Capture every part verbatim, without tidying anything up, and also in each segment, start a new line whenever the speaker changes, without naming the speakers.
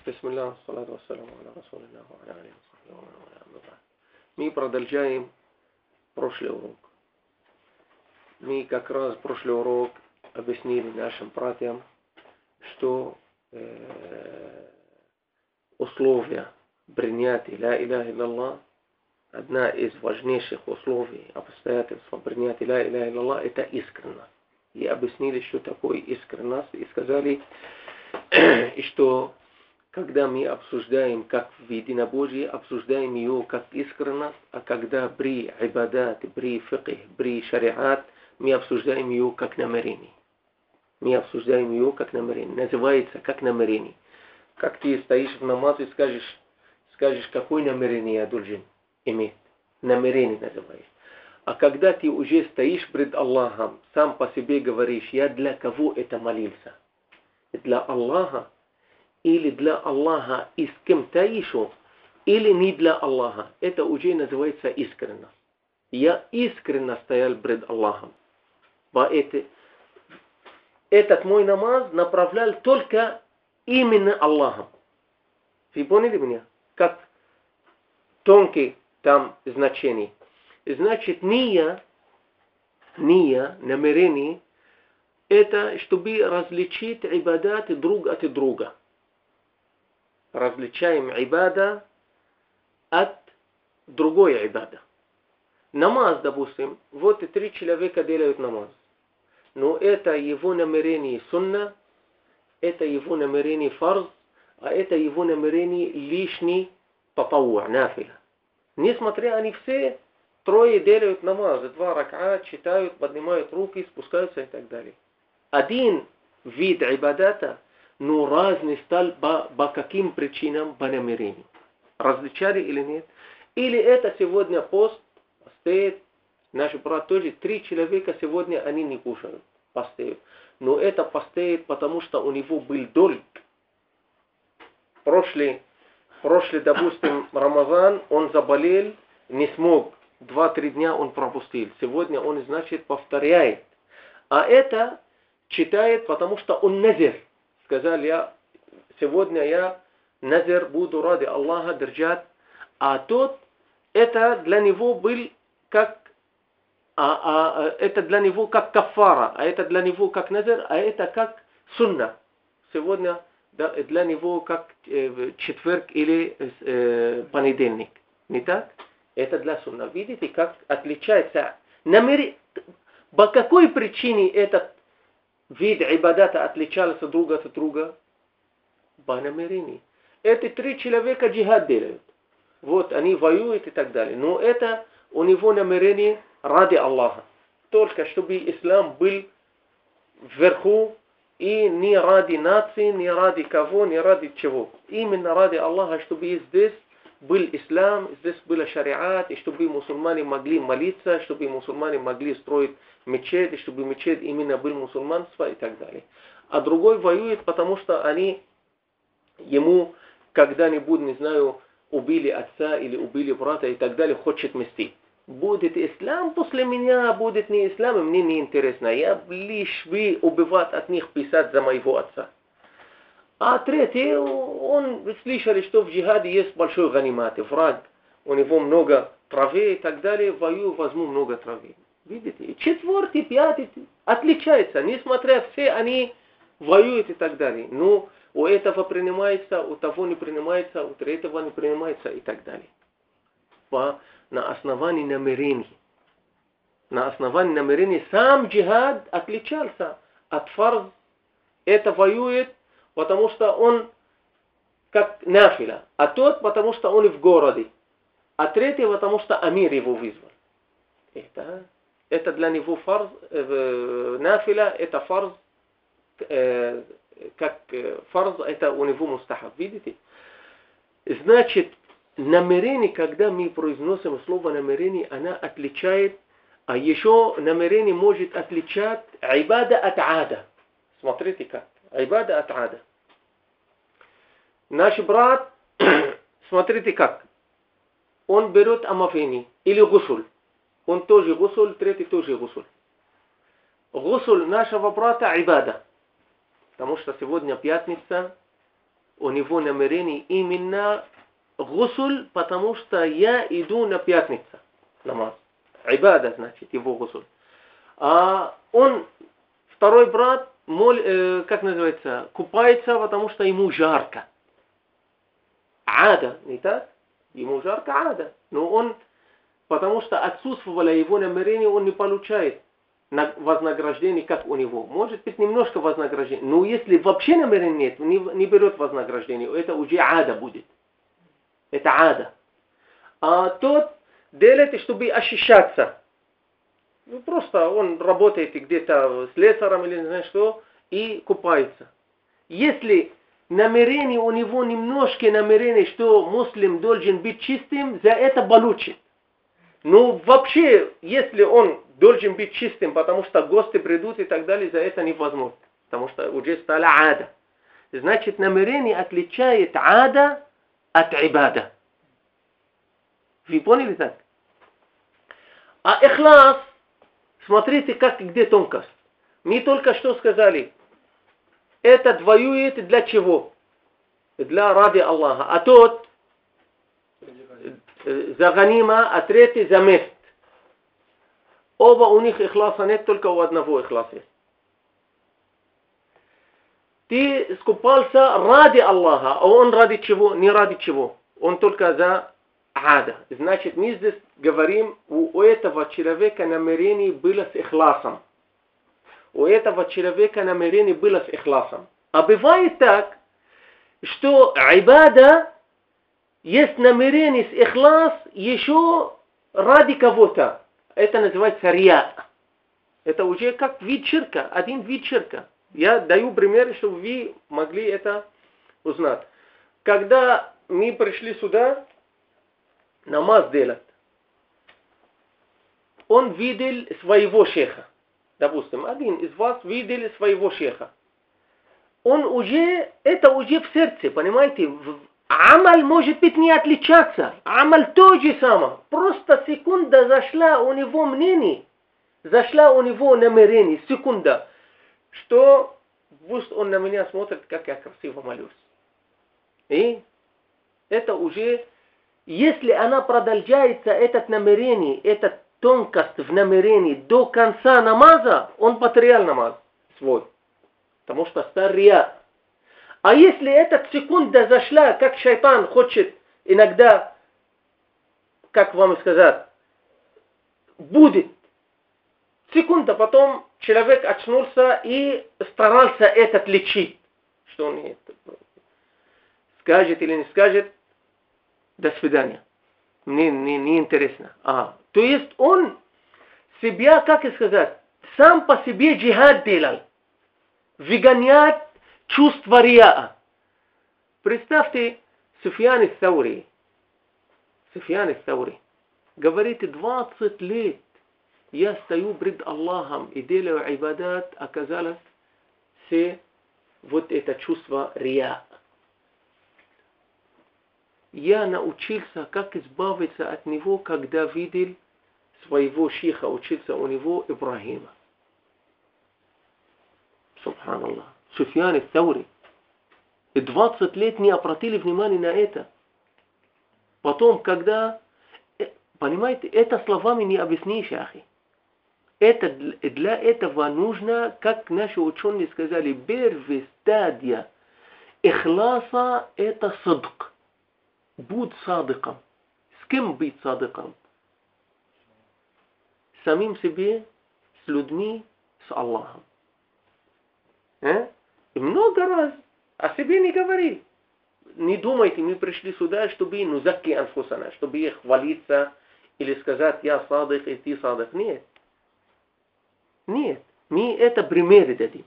Бисмилля, салату вассаляму аля расулилля, ва аля алейхи ва сахбихи ва ман. Мы продолжаем прошлый урок. Мы как раз прошлый урок объяснили нашим братьям, что э, условия принятия ля иляха илляллах, одна из важнейших условий, обстоятельств принятия ля иляха илляллах, это искренность. И объяснили, что такое искренность, и сказали, что когда мы обсуждаем как в единобожии, обсуждаем ее как искренность, а когда при ибадат, при фикх, при шариат, мы обсуждаем ее как намерение. Мы обсуждаем ее как намерение. Называется как намерение. Как ты стоишь в намазе и скажешь, скажешь, какое намерение я должен иметь. Намерение называется. А когда ты уже стоишь пред Аллахом, сам по себе говоришь, я для кого это молился? Для Аллаха? Или для Аллаха и с кем-то еще, или не для Аллаха. Это уже называется искренность. Я искренне стоял пред Аллахом. Поэтому этот мой намаз направлял только именно Аллахом. Вы поняли меня? Как тонкие там значения. Значит, ния, ния, намерение, это чтобы различить ибадаты друг от друга. Различаем ибада от другой ибада. Намаз, допустим, вот и три человека делают намаз. Но это его намерение сунна, это его намерение фарз, а это его намерение лишний татаву, нафиля. Несмотря они все трое делают намаз, два рак'ат, читают, поднимают руки, спускаются и так далее. Один вид ибадата, но разный стал по, по каким причинам, по намерению. Различали или нет? Или это сегодня пост, стоит, наш брат тоже, три человека сегодня они не кушают, постеют. Но это постеет, потому что у него был долг. Прошлый, прошлый, допустим, Рамазан, он заболел, не смог, два-три дня он пропустил. Сегодня он, значит, повторяет. А это читает, потому что он назир. Сказал, я сегодня я назир буду ради Аллаха держать, а тот, это для него был как, а, а, это для него как кафара, а это для него как назир, а это как сунна. Сегодня да, для него как э, четверг или э, понедельник. Не так? Это для сунна. Видите, как отличается намерение. По какой причине этот вид ибадата отличался друг от друга? По намерению. Эти три человека джихад делают. Вот, они воюют и так далее. Но это у него намерение ради Аллаха. Только чтобы ислам был вверху и не ради нации, не ради кого, не ради чего. Именно ради Аллаха, чтобы здесь был ислам, здесь была шариат, и чтобы мусульмане могли молиться, чтобы мусульмане могли строить мечеть, и чтобы мечеть именно был мусульманство и так далее. А другой воюет, потому что они ему когда-нибудь, не знаю, убили отца или убили брата и так далее, хочет мстить. Будет ислам после меня, будет не ислам, и мне не интересно. Я лишь бы убивать от них писать за моего отца. А третий, он слышал, что в джихаде есть большой ганимат, враг, у него много травы и так далее, вою возьму много травы. Видите? Четвертый, пятый отличается, несмотря все они воюют и так далее. Но у этого принимается, у того не принимается, у третьего не принимается и так далее. По, на основании намерений. На основании намерений сам джихад отличался от фарз. Это воюет, потому что он как нафиля. А тот, потому что он в городе. А третий, потому что амир его вызвал. Это, это для него фарз, э, нафиля, это фарз, э, как э, фарз, это у него мустахаб. Видите? Значит, намерение, когда мы произносим слово намерение, она отличает, а еще намерение может отличать ибада от ада. Смотрите как. Ибада от ада. Наш брат, смотрите как. Он берет омовение или гусуль. Он тоже гусуль, третий тоже гусуль. Гусуль нашего брата ибада. Потому что сегодня пятница, у него намерение именно гусуль, потому что я иду на пятницу, намаз. Ибада, значит, его гусуль. А он, второй брат, моль, э, как называется, купается, потому что ему жарко. Ада, не так? Ему жарко ада. Но он, потому что отсутствовало его намерение, он не получает вознаграждение, как у него. Может быть, немножко вознаграждения. Но если вообще намерения нет, не, не берет вознаграждение, это уже ада будет. Это ада. А тот делает, чтобы ощущаться. Ну, просто он работает где-то с слесарем или не знаю что, и купается. Если намерение у него немножко намерение, что муслим должен быть чистым, за это получит. Но вообще, если он должен быть чистым, потому что гости придут и так далее, за это невозможно. Потому что уже стала ада. Значит, намерение отличает ада от ибада. Вы поняли так? А ихлас, смотрите, как где тонкость. Мы только что сказали, это двоюет для чего? Для ради Аллаха. А тот за ганима, а третий за мест. Оба у них ихласа нет, только у одного ихлас есть. Ты скупался ради Аллаха, а он ради чего? Не ради чего. Он только за ада. Значит, мы здесь говорим, у этого человека намерение было с ихласом. У этого человека намерение было с ихласом. А бывает так, что ибада есть намерение с ихлас еще ради кого-то. Это называется рия. Это уже как вид ширка, один вид ширка. Я даю пример, чтобы вы могли это узнать. Когда мы пришли сюда, намаз делать, он видел своего шейха. Допустим, один из вас видел своего шейха. Он уже, это уже в сердце, понимаете? Амаль может быть не отличаться. Амаль то же самое. Просто секунда зашла у него мнение. Зашла у него намерение. Секунда. Что пусть он на меня смотрит, как я красиво молюсь. И это уже, если она продолжается, это намерение, это тонкость в намерении до конца намаза, он потерял намаз свой. Потому что стал рия. А если эта секунда зашла, как шайтан хочет иногда, как вам сказать, будет. Секунда, потом человек очнулся и старался это лечить. Что он скажет или не скажет, до свидания. Мне не, не интересно. А, то есть он себя, как и сказать, сам по себе джихад делал. Выгонять чувство рия. Представьте, Суфьян ас-Саури. Суфьян ас-Саури. Говорит, двадцать лет я стою пред Аллахом и делаю ибадат, оказалось все вот это чувство рия. Я научился, как избавиться от него, когда видел своего шейха, учился у него Ибрахима. Субханаллах. Суфьян ас-Саури. И двадцать лет не обратили внимания на это. Потом, когда... Понимаете, это словами не объяснишь, ахи. Это, для этого нужно, как наши ученые сказали, первая стадия ихласа – это садк. Будь садыком. С кем быть садыком? Самим себе, с людьми, с Аллахом. Э? И много раз о себе не говори. Не думайте, мы пришли сюда, чтобы ну закки анфусана, чтобы их хвалиться или сказать, я садык и ты садык. Нет. Нет. Мы это примеры дадим.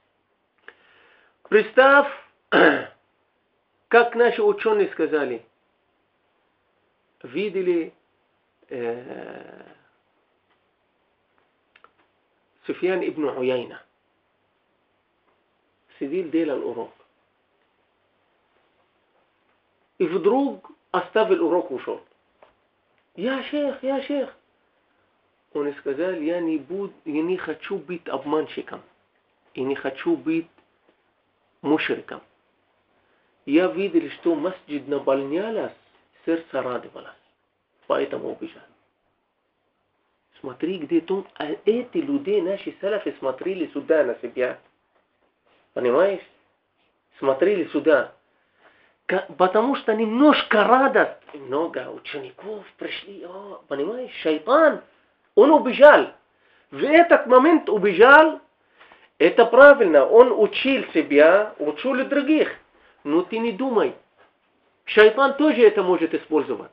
Представь, как наши ученые сказали, видели э, Суфьян ибн Уяйна. Сидел, делал урок. И вдруг оставил урок, ушел. Я шейх, я шейх. Он сказал, я не, буду, я не хочу быть обманщиком. И не хочу быть мушриком. Я видел, что масджид наполнялось, сердце радовалось. Поэтому убежал. Смотри, где там, а эти люди, наши салафы, смотрели сюда на себя. Понимаешь? Смотрели сюда. Потому что немножко радость. Много учеников пришли. О, понимаешь? Шайтан. Он убежал. В этот момент убежал. Это правильно. Он учил себя, учил других. Но ты не думай. Шайтан тоже это может использовать.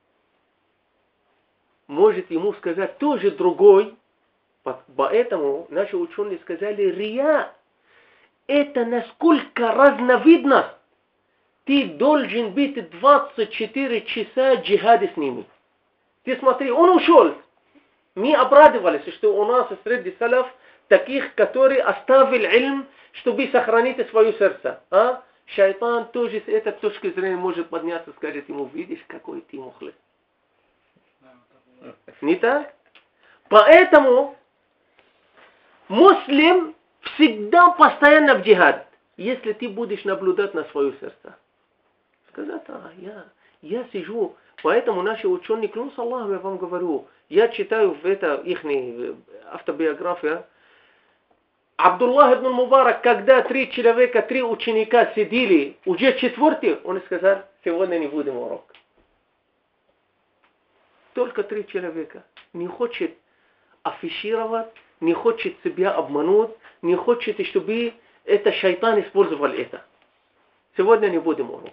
Может ему сказать тоже другой. Поэтому наши ученые сказали, рия. Это насколько разновидность. Ты должен быть двадцать четыре часа джихаде с ними. Ты смотри, он ушел. Мы обрадовались, что у нас среди салаф таких, которые оставили ильм, чтобы сохранить свое сердце. А? Шайтан тоже с этой точки зрения может подняться и сказать ему, видишь, какой ты мухлис. Не так? Поэтому муслим всегда постоянно в джихад, если ты будешь наблюдать на свое сердце. Сказать, а, я, я сижу, поэтому наши ученые, клянусь Аллахом, я вам говорю, я читаю в это их автобиография, Абдуллах ибн Мубарак, когда три человека, три ученика сидели, уже четвертый, он сказал, сегодня не будем урок. Только три человека. Не хочет афишировать, не хочет себя обмануть, не хочет, чтобы это шайтан использовал это. Сегодня не будем урок.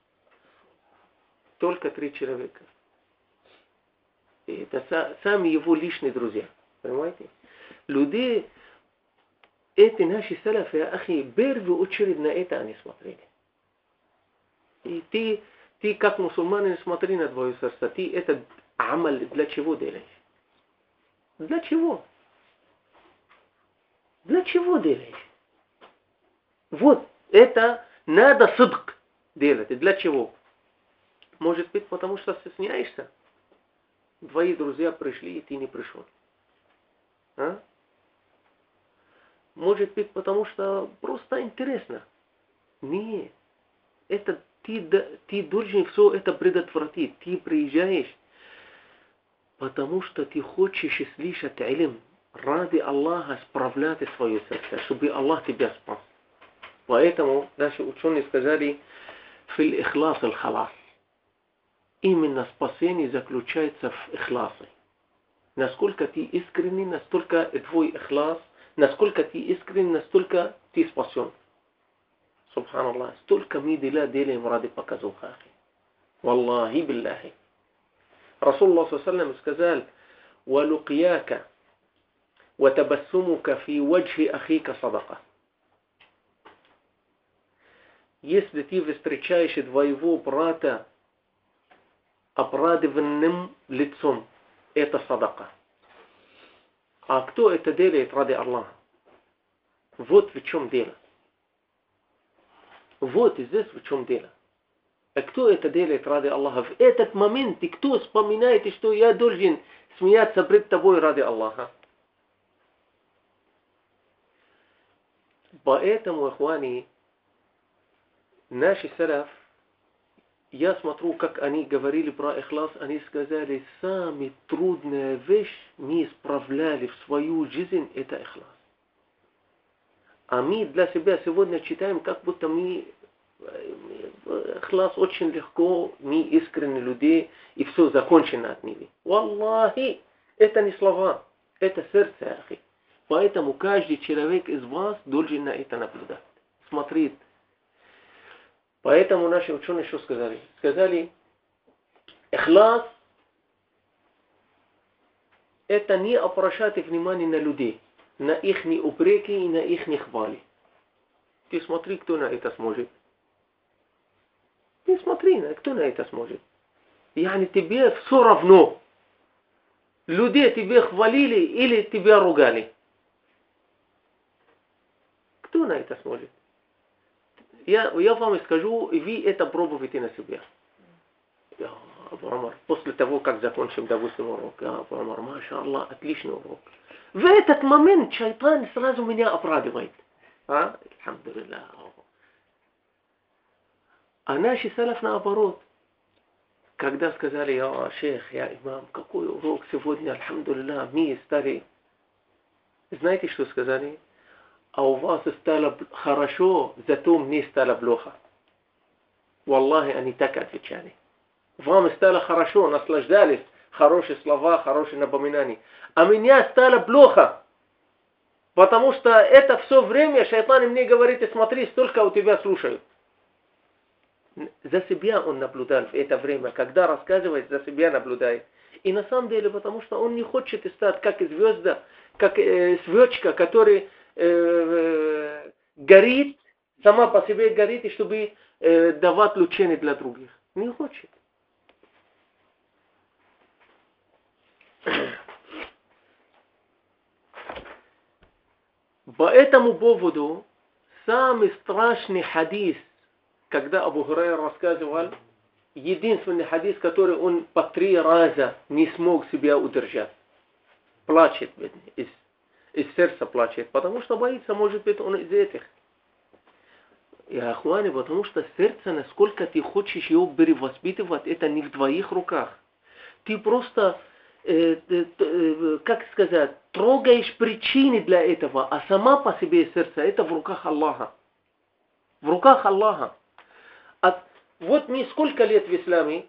Только три человека. И это сами его личные друзья. Понимаете? Люди, эти наши салафы, ахи, в первую очередь на это они смотрели. И ты, ты как мусульманин, смотри на твое сердце. Ты это амаль для чего делаешь? Для чего? Для чего делаешь? Вот это надо садк делать. Для чего? Может быть, потому что стесняешься. Твои друзья пришли, и ты не пришел. А? Может быть, потому что просто интересно. Нет. Это ты, ты должен все это предотвратить. Ты приезжаешь, потому что ты хочешь слышать илм. Ради Аллаха справлять свое сердце, чтобы Аллах тебя спас. Поэтому наши ученые сказали, фил ихлас аль-халас. Именно спасение заключается в ихласе. Насколько ты искренний, настолько твой ихлас, насколько ты искренний, настолько ты спасен. Субханаллах. Столько мы дела делаем ради показуха. Валлахи биллахи. Расулуллах саллаллаху алейхи ва саллям сказал, «Валукияка, ватабассумука фи ваджхи ахика садака». Если ты встречаешь твоего брата обрадованным лицом, это садака. А кто это делает ради Аллаха? Вот в чем дело. Вот здесь в чем дело. А кто это делает ради Аллаха? В этот момент и кто вспоминает, что я должен смеяться пред тобой ради Аллаха? Поэтому, ихвани, наши салаф, я смотрю, как они говорили про ихлас, они сказали, самая трудная вещь мы исправляли в свою жизнь, это ихлас. А мы для себя сегодня читаем, как будто мы ихлас очень легко, мы искренние люди, и все закончено от них. Валлахи, это не слова, это сердце, ахи. Поэтому каждый человек из вас должен на это наблюдать, смотреть. Поэтому наши ученые что сказали? Сказали, ихлас это не обращать внимание на людей, на их упреки и на их хвали. Ты смотри, кто на это сможет. Ты смотри, кто на это сможет. Yani тебе все равно. Люди тебе хвалили или тебя ругали. Кто на это сможет? Я, я вам скажу, вы это пробуйте на себя. Я, Абу Амар, после того, как закончим, допустим, урок, я, Абу Амар, маша Аллах, отличный урок. В этот момент шайтан сразу меня обрадует. А? Алхамдулиллах. А наши салаф наоборот. Когда сказали: я шейх, я имам, какой урок сегодня, альхамдулилля, мы стали. Знаете, что сказали? А у вас стало хорошо, зато мне стало плохо. Валлахи, они так отвечали. Вам стало хорошо, наслаждались, хорошие слова, хорошие напоминания. А меня стало плохо. Потому что это все время шайтан мне говорит: смотри, столько у тебя слушают. За себя он наблюдал в это время, когда рассказывает, за себя наблюдает. И на самом деле, потому что он не хочет стать как звезда, как э, свечка, которая э, горит, сама по себе горит, и чтобы э, давать лучение для других. Не хочет. По этому поводу самый страшный хадис, когда Абу Хурайра рассказывал, единственный хадис, который он по три раза не смог себя удержать. Плачет, бедный, из, из сердца плачет, потому что боится, может быть, он из этих. И ахуани, потому что сердце, насколько ты хочешь его перевоспитывать, это не в твоих руках. Ты просто, э, э, э, как сказать, трогаешь причины для этого, а сама по себе сердце, это в руках Аллаха. В руках Аллаха. А вот мы сколько лет в исламе,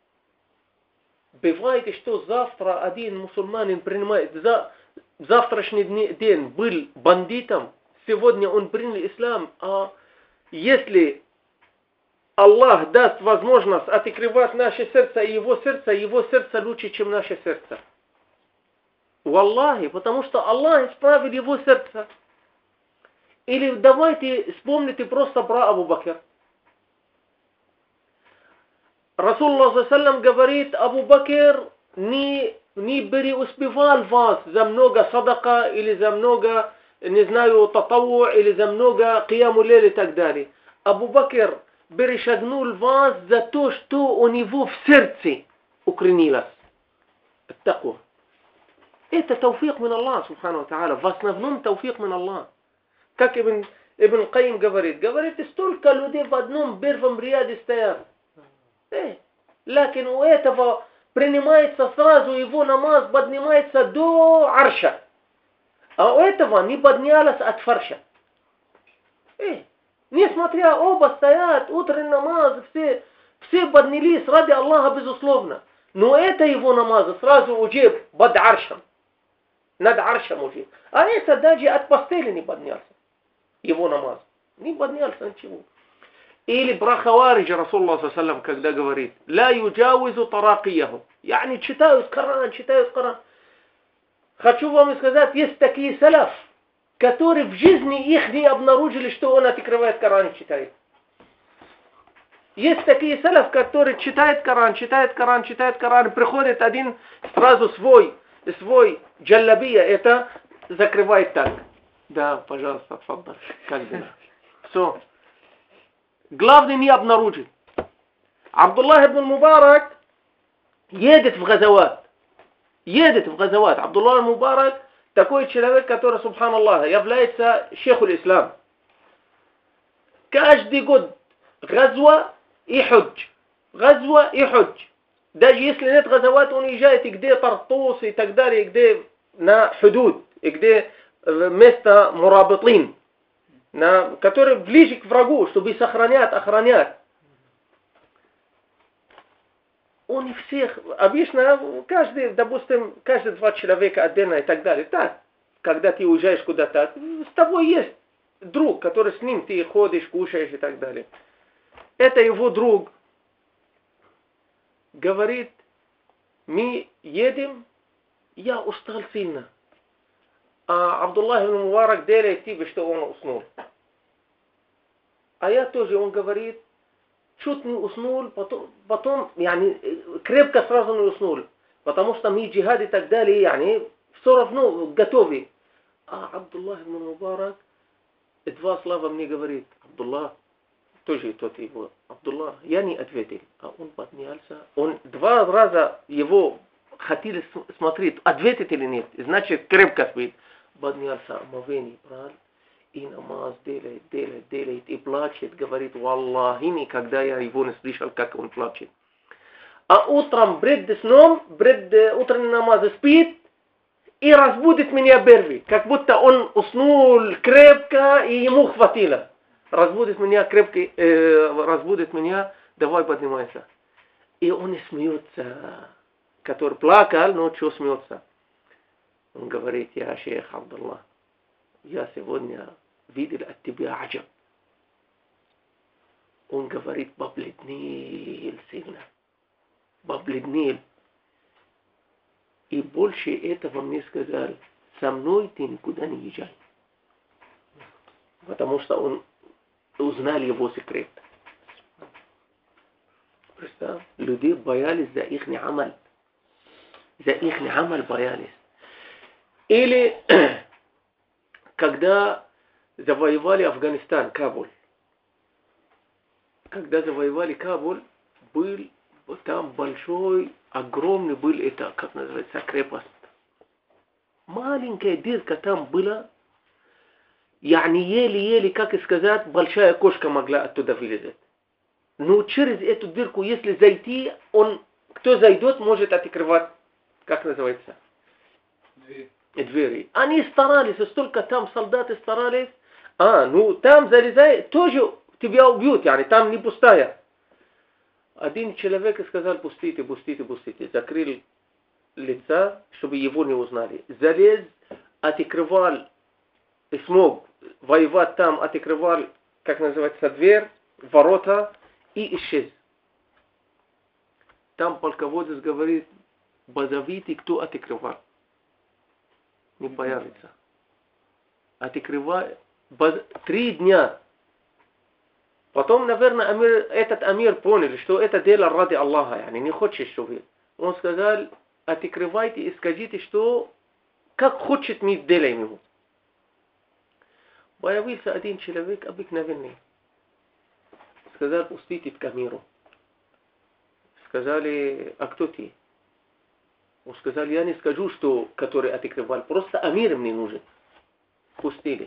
бывает, что завтра один мусульманин принимает, за, завтрашний день был бандитом, сегодня он принял ислам, а если Аллах даст возможность открывать наше сердце и его сердце, его сердце лучше, чем наше сердце. Валлахи, потому что Аллах исправил его сердце. Или давайте вспомните просто про Абу Бакр. Расулуллах саллям говорит: Абу Бакр не, не преуспевал вас за много садака, или за много, не знаю, татаву, или за много кияму лейли и так далее. Абу Бакр перешагнул вас за то, что у него в сердце укоренилось. Такое. Это тауфик мин Аллах, субхану тааля. В основном тауфик мин Аллах. Как Ибн, Ибн Каим говорит, говорит, столько людей в одном первом ряде стоят. Э, лакин у этого принимается сразу его намаз, поднимается до арша. А у этого не поднялось от фарша. Э, несмотря оба стоят, утренний намаз, все, все поднялись ради Аллаха, безусловно. Но это его намаз сразу уджиб под аршем. Над аршем уджиб. А это даже от постели не поднялся. Его намаз. Не поднялся ничего. Или про хавариджа Расулуллах саллям, когда говорит: ла юджауизу таракияху. Yani читают Коран, читают Коран. Хочу вам сказать, есть такие салаф, которые в жизни их не обнаружили, что он открывает Коран и читает. Есть такие салаф, которые читают Коран, читают Коран, читают Коран, приходит один сразу свой, свой джаллабия, это закрывает так. Да, пожалуйста, фаддал. Как дела? Все. Главное не обнаружить. Абдуллах ибн Мубарак едет в Газават. Едет в Газават. Абдуллах ибн Мубарак такой человек, который, субханаллах, является шейхуль ислам. Каждый год газва и худж. Газва и худж. Даже если нет Газават, он уезжает и где Тартус и так далее, и где на худуд, и где место мурабитлин, на, который ближе к врагу, чтобы сохранять, охранять. Он и всех, обычно каждый, допустим, каждый два человека отдельно и так далее. Так, когда ты уезжаешь куда-то, с тобой есть друг, который с ним ты ходишь, кушаешь и так далее. Это его друг. Говорит: мы едем, я устал сильно. А Абдуллах ибн Мубарак делает типа, что он уснул. А я тоже, он говорит, чуть не уснул, потом, потом яни, крепко сразу не уснул. Потому что мы джихад и так далее, яни, все равно готовы. А Абдуллах ибн Мубарак два слова мне говорит: Абдуллах, тоже тот его, Абдуллах, я не ответил. А он поднялся, он два раза его хотели смотреть, ответит или нет, значит крепко спит. Поднялся, омовение брал и намаз делает, делает, делает, и плачет, говорит, валлахи, никогда я его не слышал, как он плачет. А утром пред сном, пред утренней намазом спит, и разбудит меня Берви, как будто он уснул крепко, и ему хватило. Разбудит меня крепко, э, разбудит меня, давай поднимайся. И он и смеется, который плакал, ночью смеется. Он говорит, я шейх Абдуллах, я сегодня видел от тебя аджаб. Он говорит, побледнел сильно, побледнел. И больше этого мне сказал, со мной ты никуда не езжай. Потому что он узнал его секрет. Представь, люди боялись за их амаль. За их амаль боялись. Или когда завоевали Афганистан, Кабуль. Когда завоевали Кабуль, был там большой, огромный был это, как называется, крепость. Маленькая дырка там была. Yani еле-еле, как и сказать, большая кошка могла оттуда вылезать. Но через эту дырку, если зайти, он, кто зайдет, может открывать, как называется? Двери. Двери. Они старались, столько там солдаты старались. А, ну там залезай, тоже тебя убьют, yani, там не пустая. Один человек сказал, пустите, пустите, пустите. Закрыл лица, чтобы его не узнали. Залез, открывал, смог воевать там, открывал, как называется, дверь, ворота, и исчез. Там полководец говорит, позовите, кто открывал. Не появится. Открывай, три дня. Потом, наверное, амир, этот амир понял, что это дело ради Аллаха, yani, не хочет, чтобы. Он сказал, открывайте и скажите, что как хочет, мы сделаем его. Появился один человек обыкновенный. Сказал, пустите к амиру. Сказали, а кто ты? Он сказал, я не скажу, что который открывал, просто амир мне нужен. Пустили.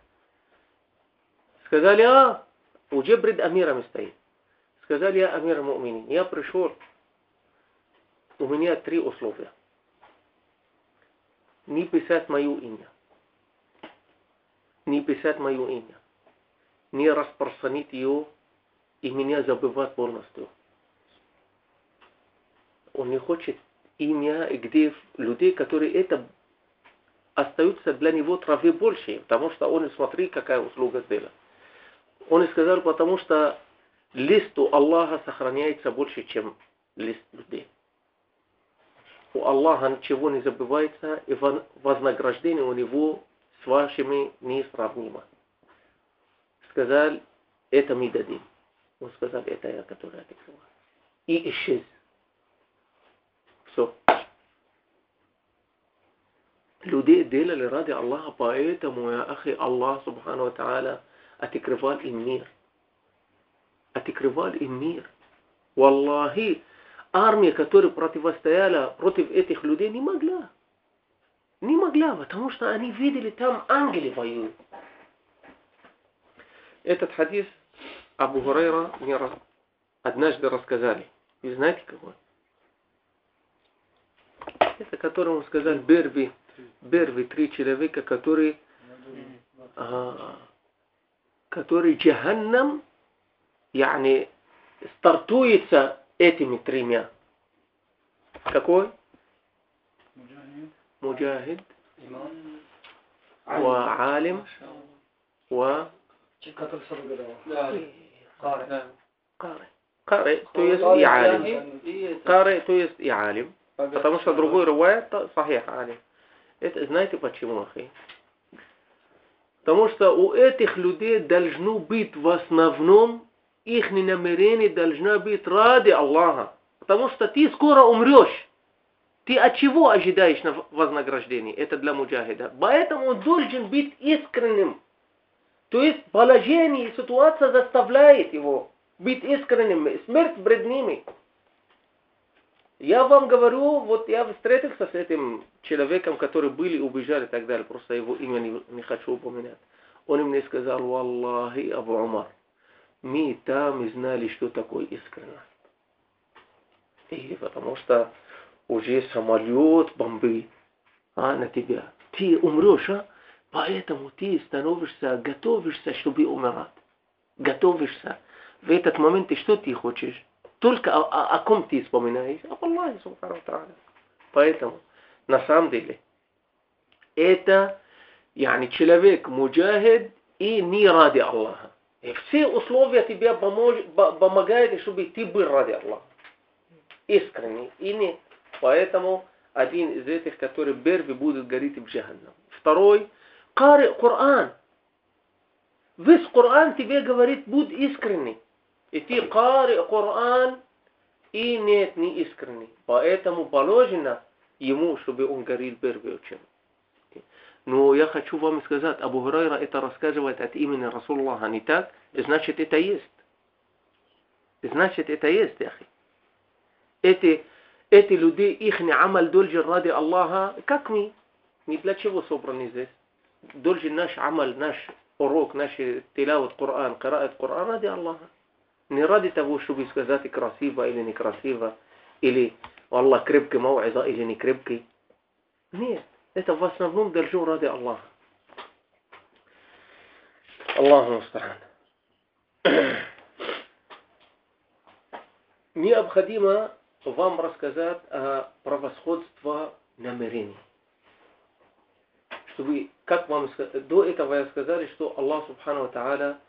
Сказали, а, уже пред амиром стоит. Сказали, я амир му'минин. Я пришел, у меня три условия. Не писать мое имя. Не писать мое имя. Не распространить ее и меня забывать полностью. Он не хочет имя, где людей, которые это остаются для него травы больше, потому что он, смотри, какая услуга сделала. Он сказал, потому что лист у Аллаха сохраняется больше, чем лист людей. У Аллаха ничего не забывается, и вознаграждение у него с вашими несравнимо. Сказал, это мы дадим. Он сказал, это я, который открываю. И исчез. Все. Люди делали ради Аллаха, поэтому, я ахи, Аллах, субхану ва та'аля, открывал им мир. Открывал им мир. Валлахи, армия, которая противостояла против этих людей, не могла. Не могла, потому что они видели, там ангелы воюют. Этот хадис Абу Хурайра мне однажды рассказали. И знаете какой? Это который он сказал, Берви, Берви, три человека, которые, а, которые Джаханнам, yani, стартуется этими тремя. Какой? Муджахид, ва алим, ва Кари. Кари, то есть и алим. Кари, то есть и алим. Потому что другой рувайат, сахих алим. Это знаете почему, ахи? Потому что у этих людей должно быть в основном, их намерение должно быть ради Аллаха. Потому что ты скоро умрешь. Ты от чего ожидаешь на вознаграждение? Это для муджахида. Поэтому он должен быть искренним. То есть положение и ситуация заставляет его быть искренним. Смерть пред ними. Я вам говорю, вот я встретился с этим человеком, который были убежали и так далее. Просто его имя не, не хочу упоминать. Он мне сказал: «Валлахи, Абу Умар, мы там знали, что такое искренность». И потому что уже самолет бомбит а, на тебя. Ты умрешь, а? Поэтому ты становишься, готовишься, чтобы умирать. Готовишься. В этот момент ты что ты хочешь? Только о, о, о ком ты вспоминаешь? Об Аллахе, субхану ва тааля. Поэтому, на самом деле, это يعني, человек муджахид и не ради Аллаха. И все условия тебе помогают, чтобы ты был ради Аллаха. Искренне. И не. Поэтому один из этих, который первый будет гореть в джаханнам. Второй, кари Коран. Весь Коран тебе говорит, будь искренний. И ты кари Коран, и нет, не искренний. Поэтому положено ему, чтобы он горел первый ученый. Но я хочу вам сказать, Абу Хурайра это рассказывает от имени Расулаллаха, не так? Значит, это есть. Значит, это есть, яхи. Эти, эти люди, их амаль должен ради Аллаха, как мы. Не для чего собраны здесь. Должен наш амаль, наш урок, наш тилават Коран, караат Коран ради Аллаха. Не ради того, чтобы сказать красиво или некрасиво, или Аллах крепкий мау'иза или не крепкий. Нет. Это в основном держу ради Аллаха. Аллаху муста'ан. Необходимо вам рассказать о превосходстве намерений. Чтобы, как вам до этого я сказали, что Аллах субхану ва тааля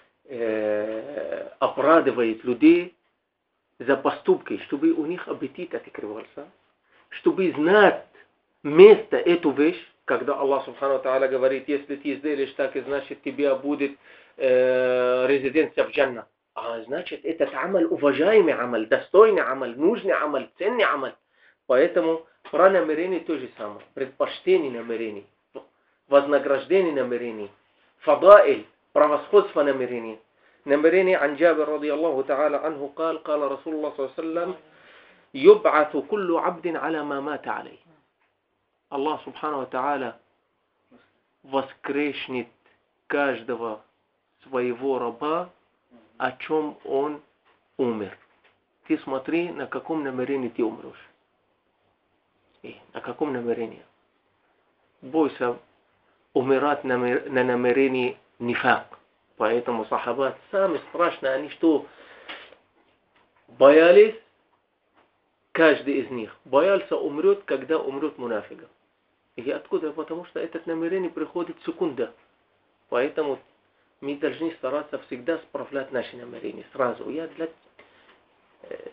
э, оправдывает людей за поступки, чтобы у них аппетит открывался, чтобы знать место эту вещь, когда Аллах субхану ва тааля говорит, если ты сделаешь так, значит тебе будет э, резиденция в джанна. А значит этот амаль уважаемый амаль, достойный амаль, нужный амаль, ценный амаль. Поэтому про намерение то же самое. Предпочтение намерений, вознаграждение намерений, фадаиль, превосходство намерений. Намерение عن جابر رضي الله تعالى عنه قال قال رسول الله صلى الله عليه وسلم يبعث كل عبد على ما مات عليه. Аллах субхану ва тааля воскрешнет каждого своего раба, о чем он умер. Ты смотри, на каком намерении ты умрешь. И на каком намерении. Бойся умирать на намерении нифак. Поэтому сахабат самые страшные, они что боялись, каждый из них боялся умрет, когда умрет мунафига. И откуда? Потому что это намерение приходит секунда. Поэтому мы должны стараться всегда справлять наши намерения сразу. Я для... э,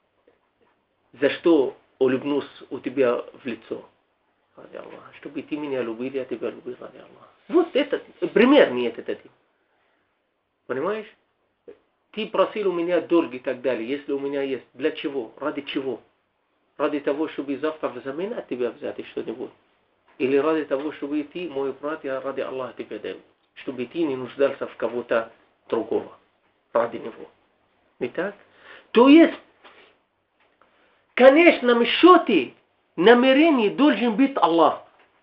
за что улыбнусь у тебя в лицо? Ради Аллаха. Чтобы ты меня любил, я тебя любил ради Аллаха. Вот это, пример мне это дадим. Понимаешь? Ты просил у меня долг и так далее, если у меня есть. Для чего? Ради чего? Ради того, чтобы завтра взамен от тебя взять что-нибудь. Или ради того, чтобы ты, мой брат, я ради Аллаха тебе даю. Чтобы ты не нуждался в кого-то другого. Ради него. Не так? То есть, в конечном счете, намерение должен быть Аллах.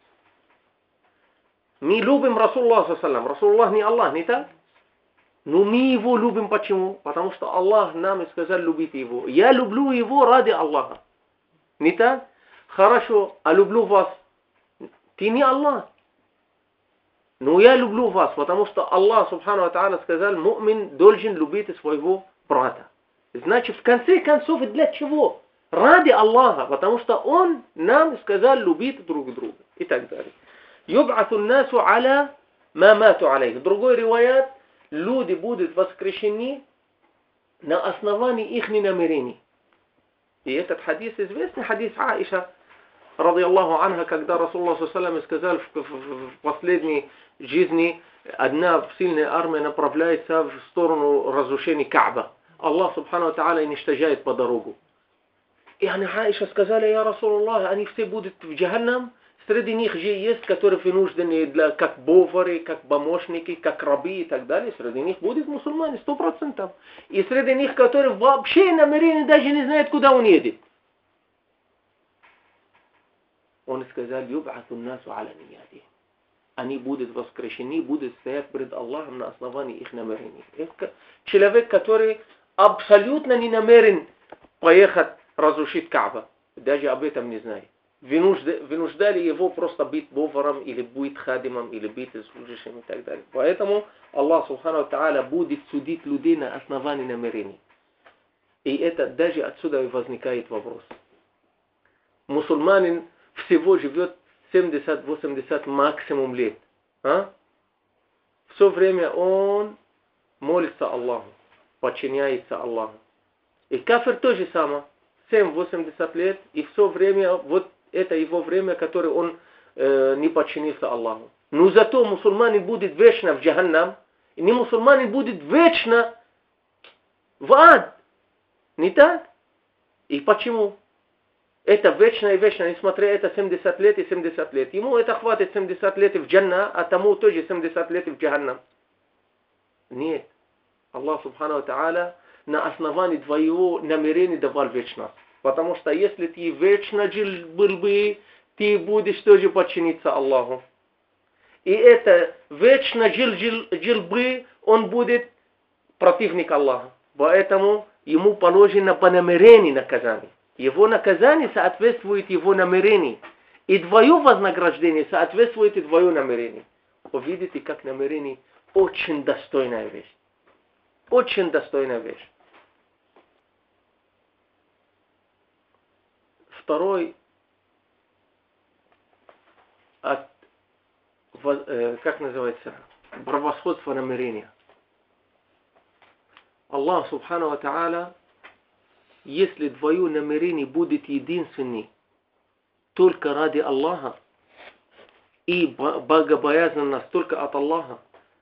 Мы любим Расулаллах саллаллаху алейхи ва саллям. Расулаллах не Аллах, не так? Но мы его любим почему? Потому что Аллах нам сказал любить его. Я люблю его ради Аллаха. Не так? Хорошо, а люблю вас. Ты не Аллах. Но я люблю вас, потому что Аллах субхану ва тааля сказал, му'мин должен любить своего брата. Значит, в конце концов, для чего? Ради Аллаха, потому что Он нам сказал любить друг друга. И так далее. Юб'ату насу аля ма мату алейх. Другой риваят, люди будут воскрешены на основании их намерений. И этот хадис известный, хадис Аиша, ради Аллаху анха, когда Расулаллах саллаллаху алейхи ва саллям сказал в, в, в последней жизни, одна сильная армия направляется в сторону разрушения Кааба. Аллах субхану ва тааля уничтожает по дорогу. И она Аиша сказала, я Расулаллах, они все будут в джаханнам. Среди них же есть, которые вынуждены для, как повары, как помощники, как рабы и так далее. Среди них будут мусульмане, сто процентов. И среди них, которые вообще намеренно даже не знают, куда он едет. Он сказал, юб'ату насу аля нияти. они будут воскрешены, будут стоять перед Аллахом на основании их намерений. Это человек, который абсолютно не намерен поехать разрушить Кааба, даже об этом не знает. Вынуждали его просто быть поваром, или быть хадимом, или быть служащим и так далее. Поэтому Аллах Субхану Тааля будет судить людей на основании намерений. И это даже отсюда и возникает вопрос. Мусульманин всего живет семьдесят-восемьдесят максимум лет. А? Все время он молится Аллаху, подчиняется Аллаху. И кафир тоже самое. семь-восемьдесят лет, и все время, вот это его время, которое он э, не подчинился Аллаху. Но зато мусульманин будет вечно в джаханнам, и не мусульманин будет вечно в ад. Не так? И почему? Это вечно и вечно, несмотря это семьдесят лет и семьдесят лет. Ему это хватит семьдесят лет в джанна, а тому тоже семьдесят лет в джаханнам. Нет. Аллах Субхану Тааля на основании твоего намерения давал вечность. Потому что если ты вечно жил был бы, ты будешь тоже подчиниться Аллаху. И это вечно жил, жил, жил бы, он будет противник Аллаха. Поэтому ему положено по намерению наказание. Его наказание соответствует его намерению. И твое вознаграждение соответствует и твое намерение. Вы видите, как намерение очень достойная вещь. Очень достойная вещь. Второй, от, э, как называется, превосходство намерения. Аллах Субхану Ва Тааля, если твое намерение будет единственным, только ради Аллаха, и богобоязненность только от Аллаха,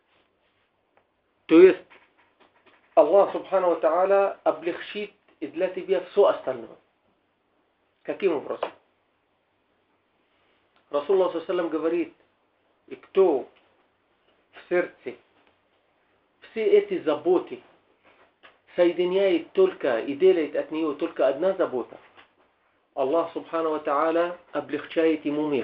то есть Аллах Субхану Ва Тааля облегчит для тебя все остальное. Каким образом? Расулуллах саллаллаху алейхи ва саллям говорит, и кто в сердце все эти заботы соединяет только и делает от нее только одна забота, Аллах Субхану Ва Тааля облегчает ему мир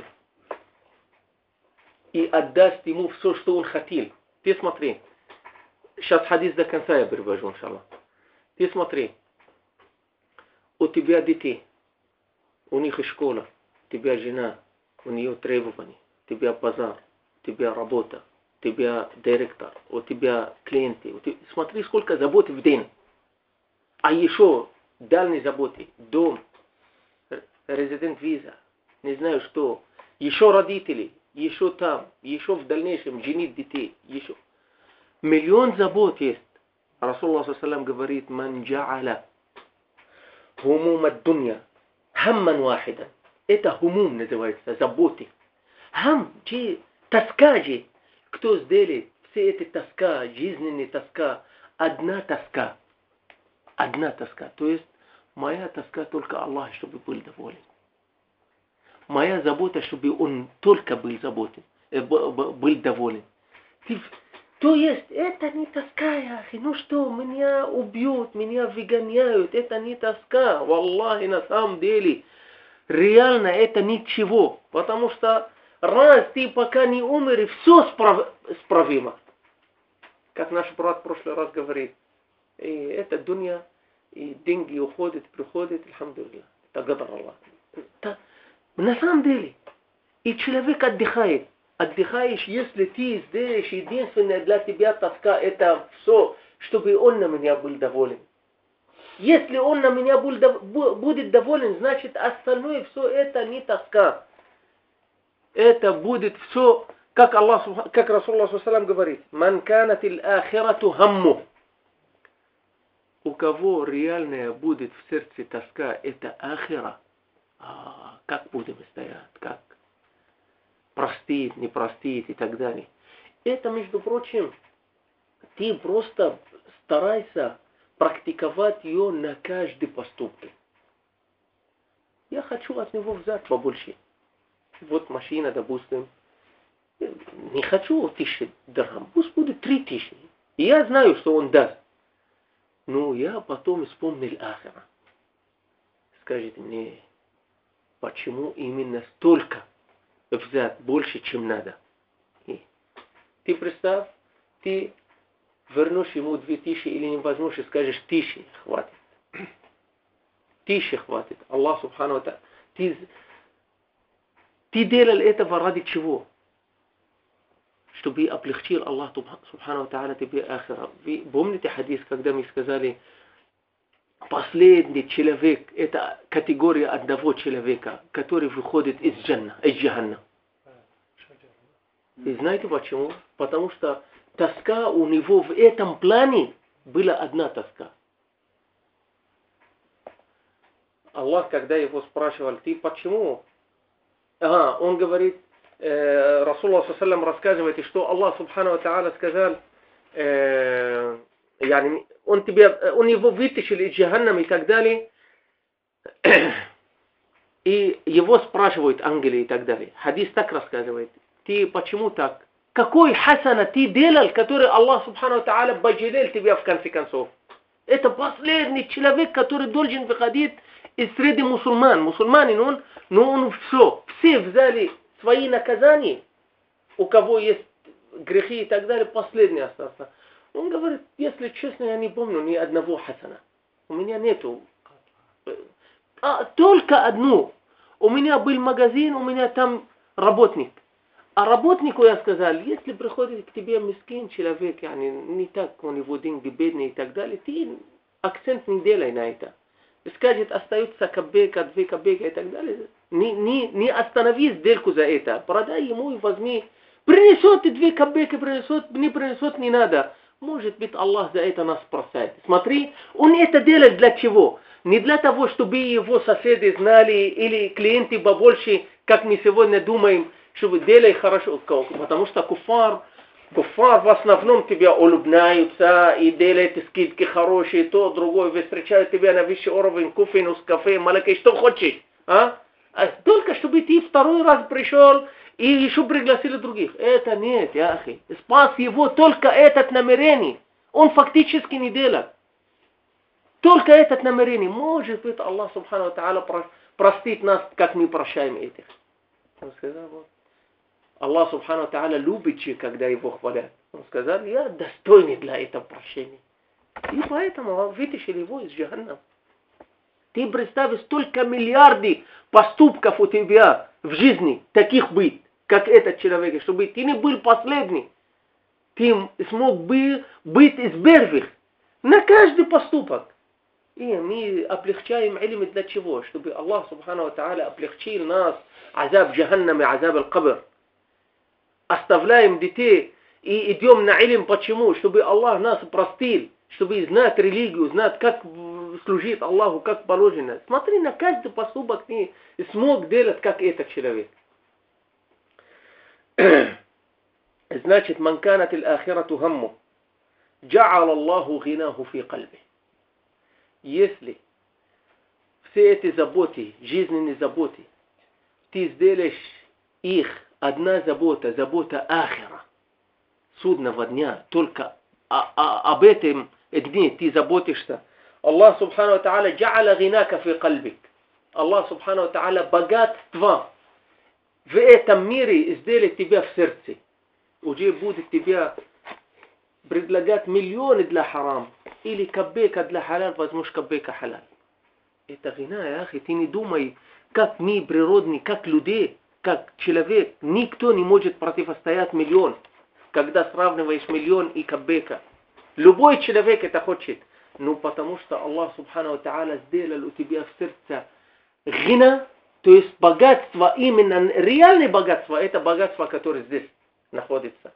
и отдаст ему все, что он хотел. Ты смотри, сейчас хадис до конца я привожу, иншаллах. Ты смотри, у тебя детей, у них школа, у тебя жена, у нее требования, у тебя базар, у тебя работа, у тебя директор, у тебя клиенты. У тебя... Смотри, сколько забот в день. А еще дальние заботы, дом, резидент виза, не знаю что, еще родители, еще там, еще в дальнейшем женить детей, еще. Миллион забот есть. Расулуллах саллаллаху алейхи ва саллям говорит, ман джа'аля хумум ад-дунья хамман вахидан. Это хумум называется, заботы. Хам, че, тоска же. Кто сделает все эти тоска, жизненные тоска, одна тоска. Одна тоска. То есть, моя тоска только Аллах, чтобы был доволен. Моя забота, чтобы Он только был заботен, э, был доволен. Ты, то есть, это не тоска, яхи. Ну что, меня убьют, меня выгоняют. Это не тоска. Валлахи, на самом деле, реально это ничего. Потому что раз ты пока не умер, и все справ... справимо. Как наш брат в прошлый раз говорит. И это дунья, и деньги уходят, приходят, альхамдулилля. Это гадар Аллах. На самом деле, и человек отдыхает. Отдыхаешь, если ты сделаешь единственное для тебя тоска, это все, чтобы он на меня был доволен. Если он на меня будет доволен, значит остальное все это не тоска. Это будет все, как Аллах, как Расулуллах саллаллаху алейхи ва саллям говорит, ман канатил ахирату хамму. У кого реальная будет в сердце тоска, это ахира. А, как будем стоять, как простит, не простит и так далее. Это, между прочим, ты просто старайся практиковать ее на каждой поступке. Я хочу от него взять побольше. Вот машина, допустим. Не хочу тысячи дирхам, пусть будет три тысячи. И я знаю, что он даст. Но я потом вспомнил ахира. Скажите мне, почему именно столько взять больше, чем надо? И Ты представь, ты вернешь ему две тысячи или не возьмешь и скажешь, тысячи хватит. Тысячи хватит. Аллах Субхану Ва. Ты, ты делал этого ради чего? Чтобы облегчил Аллах Субхану Ва тебе ахира. Вы помните хадис, когда мы сказали, последний человек, это категория одного человека, который выходит из джанна, из джаханна. И знаете почему? Потому что тоска у него в этом плане была одна тоска. Аллах, когда его спрашивал, ты почему? Ага, он говорит, э, Расулуллах саллаллаху алейхи рассказывает, что Аллах Субхану Ва Тааля сказал, э, يعني, он, тебя, он его вытащил из джаханнама и так далее, и его спрашивают ангелы и так далее. Хадис так рассказывает, ты почему так? Какой хасана ты делал, который Аллах Субхану Ва Тааля пожалел тебя в конце концов? Это последний человек, который должен выходить из среды мусульман. Мусульманин он, но он все, все взяли свои наказания, у кого есть грехи и так далее, последний остался. Он говорит, если честно, я не помню ни одного хасана. У меня нету. А, только одну. У меня был магазин, у меня там работник. А работнику я сказал, если приходит к тебе мискин человек, yani, не так, у него деньги бедные и так далее, ты акцент не делай на это. Скажет, остается копейка, две копейки и так далее. Не, не, не останови сделку за это. Продай ему и возьми. Принесет две копейки, принесет, не принесет, не надо. Может быть, Аллах за это нас прощает. Смотри, он это делает для чего? Не для того, чтобы его соседи знали или клиенты побольше, как мы сегодня думаем, чтобы делать хорошо. Потому что куфар, куфар в основном тебя улыбнаются и делают скидки хорошие, то, другое, встречают тебя на высший уровень, кофе, кафе, молоко, что хочешь. А? А только чтобы ты второй раз пришел и еще пригласили других. Это нет, яхи. Спас его только этот намерение. Он фактически не делает. Только этот намерение. Может быть, Аллах Субхану Ва Тааля простит нас, как мы прощаем этих. Он сказал, вот. Аллах Субхану Ва Тааля любит, когда его хвалят. Он сказал, я достойный для этого прощения. И поэтому вытащили его из джаханнама. Ты представь, столько миллиарды поступков у тебя в жизни, таких быть, как этот человек, чтобы ты не был последний. Ты смог бы быть из первых на каждый поступок. И мы облегчаем илм для чего? Чтобы Аллах Субхану Ва Тааля облегчил нас азаб джаханнам и азаб аль-кабр. Оставляем детей и идем на илм. Почему? Чтобы Аллах нас простил, чтобы знать религию, знать, как служить Аллаху, как положено. Смотри, на каждый поступок ты смог делать, как этот человек. Значит, ман канат аль-ахирату гамму, джа'ал Аллаху гинаху фи кальби. Если все эти заботы, жизненные заботы, ты сделаешь их одна забота, забота ахира, судного дня, только а, а, об этом дне ты заботишься, Аллах Субхану Ва Тааля джа'аля гинака фи кальбик. Аллах Субхану Ва Тааля богатство в этом мире сделает тебя в сердце. Уже будет тебя предлагать миллионы для харам. Или копейка для халал, возьмешь копейка халал. Это гина, яхи, ты не думай, как мы природные, как люди, как человек. Никто не может противостоять миллион, когда сравниваешь миллион и копейка. Любой человек это хочет. Ну, потому что Аллах Субхану Ва Тааля сделал у тебя в сердце гина, то есть богатство, именно реальное богатство, это богатство, которое здесь находится.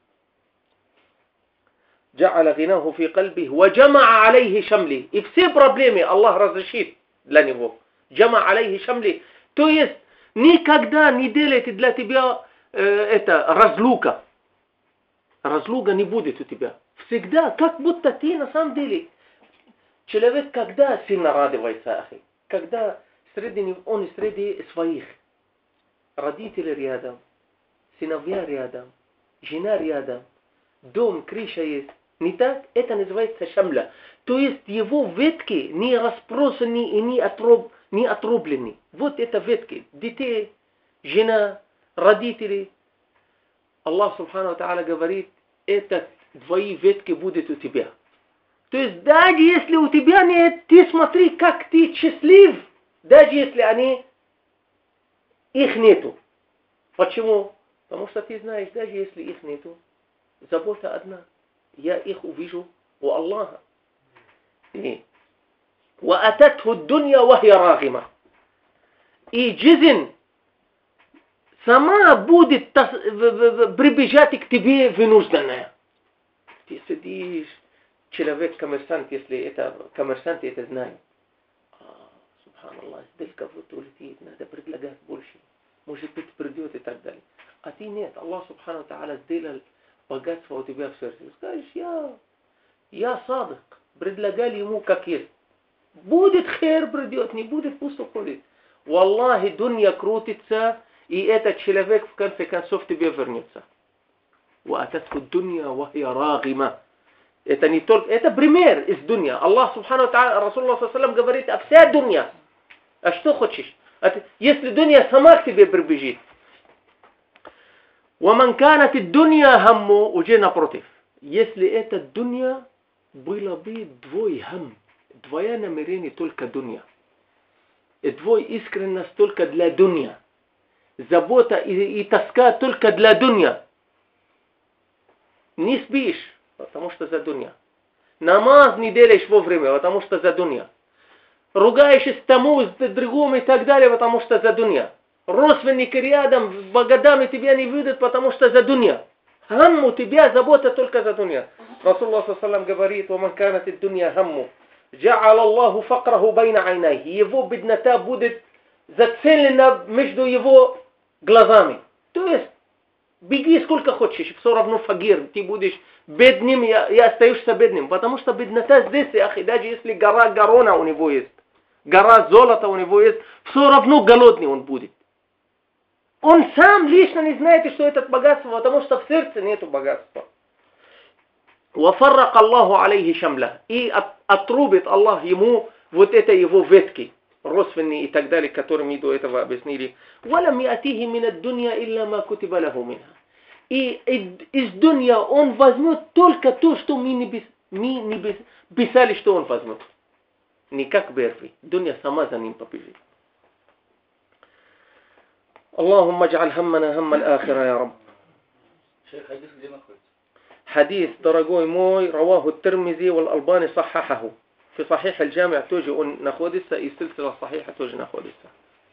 Джа'аля гинаху фи кальби ва джама'a алейхи шамли. И все проблемы Аллах разрешит для него. Джама'a алейхи шамли. То есть никогда не делает для тебя э, это разлука. Разлука не будет у тебя. Всегда, как будто ты на самом деле. Человек когда сильно радуется, ахи? Когда среди, он среди своих. Родители рядом, сыновья рядом, жена рядом, дом, крыша есть. Не так? Это называется шамля. То есть его ветки не распросаны и не, отруб, не отрублены. Вот это ветки. Детей, жена, родители. Аллах Субхану Ва Тааля говорит, это твои ветки будут у тебя. То есть даже если у тебя нет, ты смотри, как ты счастлив, даже если они, их нету. Почему? Потому что ты знаешь, даже если их нету, забота одна. Я их увижу у Аллаха. وَأَتَتْهُ الدُّنْيَا وَهِيَ رَاغِمَةٌ. И жизнь сама будет прибежать к тебе вынужденная. Ты сидишь, человек коммерсант, если это коммерсант, это знает. А, субханаллах, здесь кого-то улетит, надо предлагать больше. Может быть придет и так далее. А ты нет. Аллах Субхану Тааля сделал богатство у тебя в сердце. Скажешь, я, я садык. Предлагали ему как есть. Будет хер придет, не будет, пусть уходит. Валлахи, дунья крутится, и этот человек в конце концов тебе вернется. وَأَتَتْهُ الدُّنْيَا وَهِيَ رَاغِمَةٌ. Это не только, это пример из дунья. Аллах Субхану Тааля, Расулуллах саллаллаху алейхи ва саллям говорит, а вся дунья. А что хочешь? Если дунья сама к тебе прибежит. وَمَنْ كَانَتِ الدُّنْيَا هَمُّ, уже напротив. Если это дунья, было бы двой хам. Двое намерений только дунья. И двой искренность только для дунья. Забота и, и тоска только для дунья. Не спишь, потому что за дунья. Намаз не делаешь вовремя, потому что за дунья. Ругаешься тому, с другому и так далее, потому что за дунья. Родственники рядом, годами тебя не видят, потому что за дунья. Хамму тебя забота только за дунья. Расулуллах саллаллаху алейхи ва саллям говорит, وَمَنْ كَانَتِ الدُّنْيَا هَمُّ جَعَلَ اللَّهُ فَقْرَهُ بَيْنَ عَيْنَيْهِ. Его беднота будет зацелена между его глазами. То есть, беги сколько хочешь, все равно фагир. Ты будешь бедным и остаешься бедным. Потому что беднота здесь, даже если гора Гарона у него есть, гора золота у него есть, все равно голодный он будет. Он сам лично не знает, что это богатство, потому что в сердце нету богатства. وَفَرَّقَ اللَّهُ عَلَيْهِ شَمْلَهُ. И отрубит Аллах ему вот это его ветки, родственные и так далее, которые мы до этого объяснили. وَلَمْ يَأْتِهِ مِنَ الدُّنْيَا إِلَّا مَا كُتِبَ لَهُ مِنْهَا. И из дунья он возьмет только то, что мы не, мы не писали, что он возьмет. Не как Берфи. Дунья сама за ним побежит. اللهم اجعل همنا هم الآخرة يا رب. حديث дорогой мой, رواه الترمذي والألباني صححه. في صحيح الجامع тоже он находится, и сильсила صحيحة тоже находится.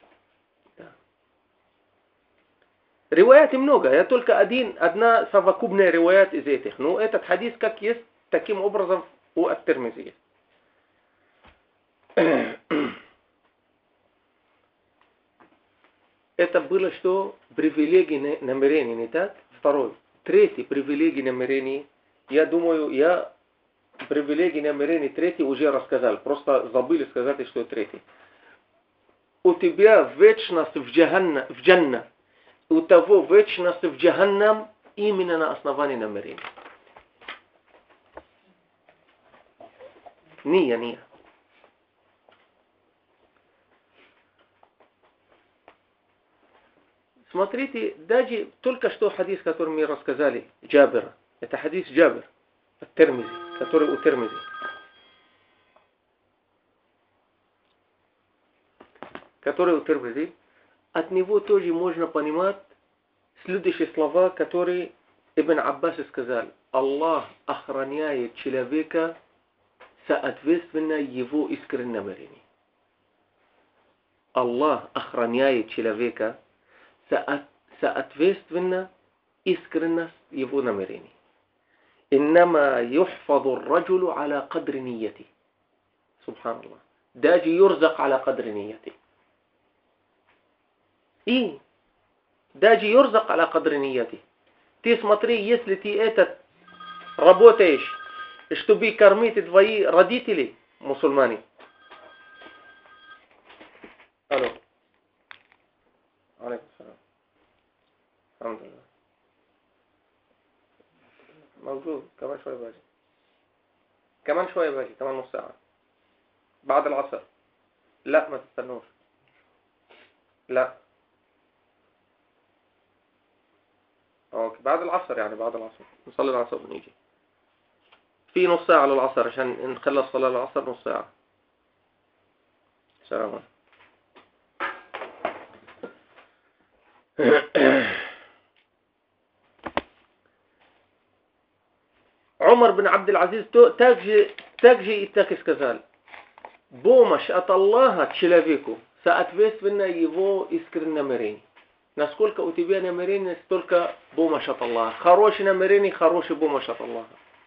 Риваяты много, я только один, одна совокупная риваят из этих. Но этот хадис как есть, таким образом у ат-Тирмизи есть. Это было что? Привилегии намерений, не так? Второй. Третий привилегий намерений. Я думаю, я привилегии намерений третий уже рассказал. Просто забыли сказать, что третий. У тебя вечность в джаханна, в джанна. У того вечность в джаханнам именно на основании намерений. Ния, ния. Смотрите, даже только что хадис, который мы рассказали, Джабира. Это хадис Джабир, от-Тирмизи, который у Тирмизи. Который у Тирмизи. От него тоже можно понимать следующие слова, которые Ибн Аббас сказал. Аллах охраняет человека соответственно его искренним намерениям. Аллах охраняет человека соответственно искренность его намерений. إنما يحفظ الرجل على قدر نيته. سبحان الله. даже يرزق على قدر نيته. И даже يرزق على قدر نيته. Ты смотри, если ты этот работаешь, чтобы кормить твои родители, мусульмане. Алло. عليكم السلام. الحمد لله. موجود كمان شوية باجي. كمان شوية باجي كمان نص ساعة. بعد العصر. لا ما تستنوش. لا. اوكي بعد العصر يعني بعد العصر نصلي العصر ونيجي في نص ساعة للعصر عشان نخلص صلاة العصر نص ساعة. سلام عمر بن عبد العزيز تاجي تاجي يتكس كذال بو ما شاء الله تشلافيكو ساعت بس بنا يبو يسكر النمرين نسكولك أتبيا نمرين نسكولك بو ما شاء الله خروش نمريني خروش بو ما شاء الله.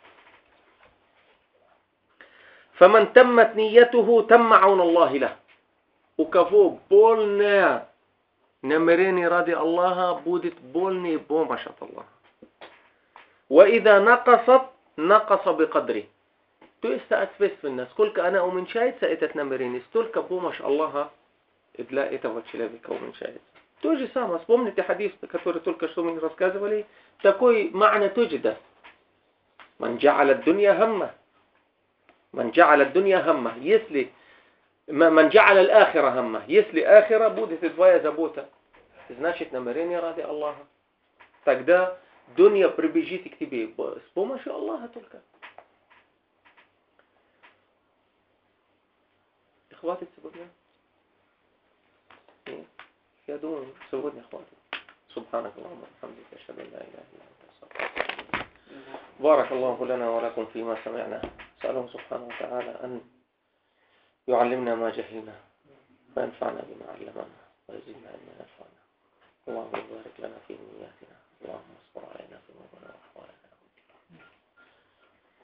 فمن تمت نيته تم عون الله له وكفو بولنا نمريني رضي الله بودت بولني بو ما شاء الله. وإذا نقصت نقص بقدري تو استأتفس في الناس كلك أنا ومن شايد سأتت نمريني استولك بو ما شاء الله إدلاء إتواتشلا بك ومن شايد توجي سامس بومنتي حديث كثورة تلك شو من رسكاز ولي تكوي معنى تجده من جعل الدنيا همه من جعل الدنيا همه يسلي من جعل الآخرة همه يسلي آخرة بودت الدوايا زبوتا إذناشت نمريني راضي الله تقدا دنيا بربيجي تكتبي بو ما شاء الله تلك. إخواتي تسببنا يا دون سببني إخواتي. سبحانك اللهم وبحمدك أشهد أن لا إله إلا أنت أستغفرك. بارك الله لنا ولكم فيما سمعنا. أسأله سبحانه وتعالى أن يعلمنا ما جهلنا وينفعنا بما علمنا ويزيدنا علما ينفعنا. اللهم بارك لنا في نياتنا اللهم اصبر علينا في امورنا واحوالنا